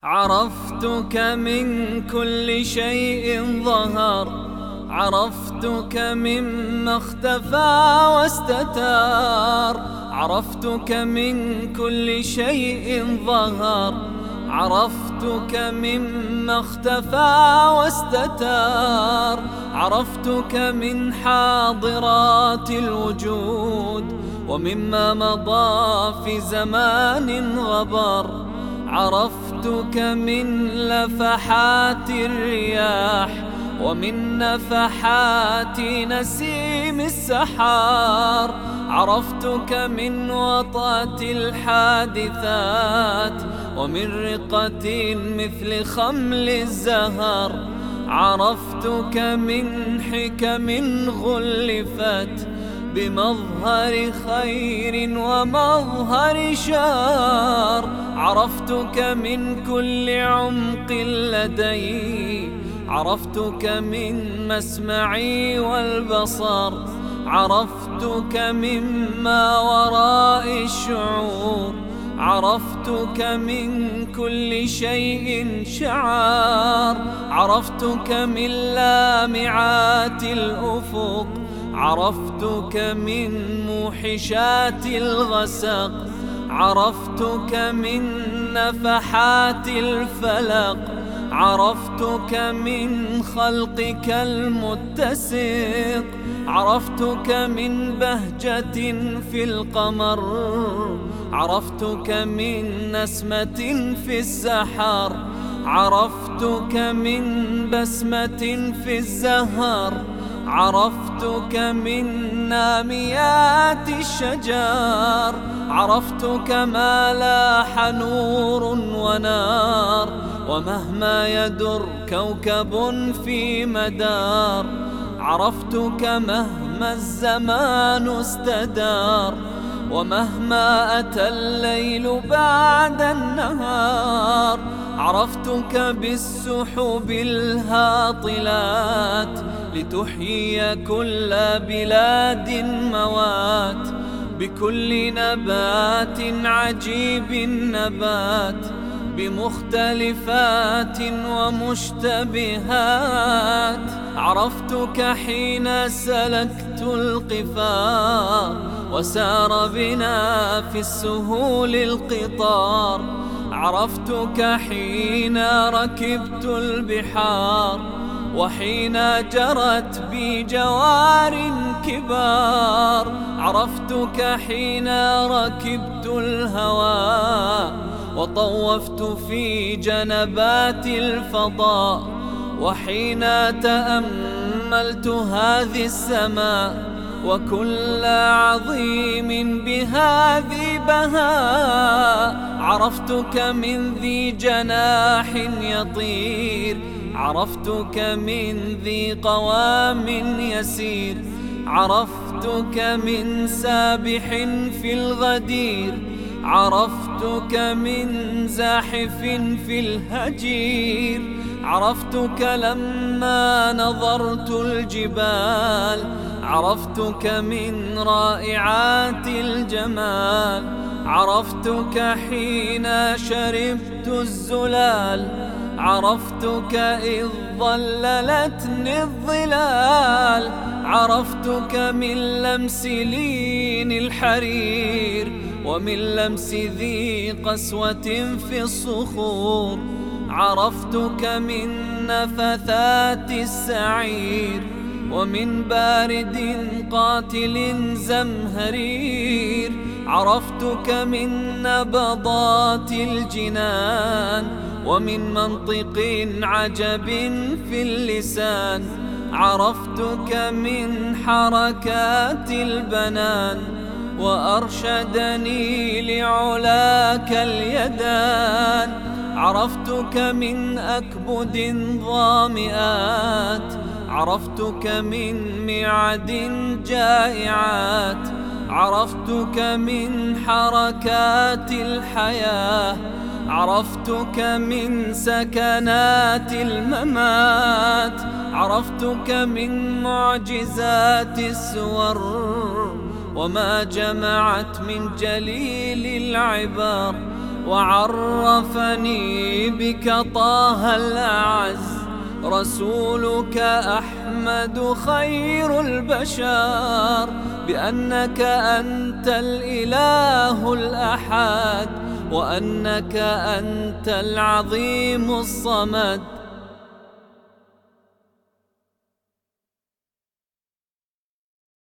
عرفتك من كل شيء ظهر، عرفتك مما اختفى واستتار. عرفتك من كل شيء ظهر، عرفتك مما اختفى واستتار. عرفتك من حاضرات الوجود ومما مضى في زمان غبر. عرفتك من لفحات الرياح ومن نفحات نسيم السحار. عرفتك من وطأة الحادثات ومن رقة مثل خمل الزهر. عرفتك من حكم غلفت بمظهر خير ومظهر شر. عرفتك من كل عمق لدي، عرفتك من مسمعي والبصر. عرفتك مما وراء الشعور، عرفتك من كل شيء شعار. عرفتك من لامعات الأفق، عرفتك من موحشات الغسق. عرفتك من نفحات الفلق، عرفتك من خلقك المتسق. عرفتك من بهجة في القمر، عرفتك من نسمة في السحر. عرفتك من بسمة في الزهر. عرفتك من ناميات الشجر. عرفتك ما لاح نور ونار ومهما يدر كوكب في مدار. عرفتك مهما الزمان استدار ومهما أتى الليل بعد النهار. عرفتك بالسحب الهاطلات لتحيي كل بلاد موات. بكل نبات عجيب النبات بمختلفات ومشتبهات. عرفتك حين سلكت القفار وسار بنا في السهول القطار. عرفتك حين ركبت البحار وحين جرت بي جوار كبار. عرفتك حين ركبت الهواء وطوفت في جنبات الفضاء. وحين تأملت هذه السماء وكل عظيم بهذه بهاء. عرفتك من ذي جناح يطير، عرفتك من ذي قوام يسير. عرفتك من سابح في الغدير، عرفتك من زاحف في الهجير. عرفتك لما نظرت الجبال، عرفتك من رائعات الجمال. عرفتك حين شربت الزلال، عرفتك إذ ظللتني الظلال. عرفتك من لمس لين الحرير ومن لمس ذي قسوة في الصخور. عرفتك من نفثات السعير ومن بارد قاتل زمهرير. عرفتك من نبضات الجنان ومن منطق عجب في اللسان. عرفتك من حركات البنان وأرشدني لعلاك اليدان. عرفتك من أكبد ظامئات، عرفتك من معد جائعات. عرفتك من حركات الحياة، عرفتك من سكنات الممات. عرفتك من معجزات السور وما جمعت من جليل العبر. وعرفني بك طه الأعز، رسولك أحمد خير البشر، بأنك أنت الإله الأحد، وأنك أنت العظيم الصمد.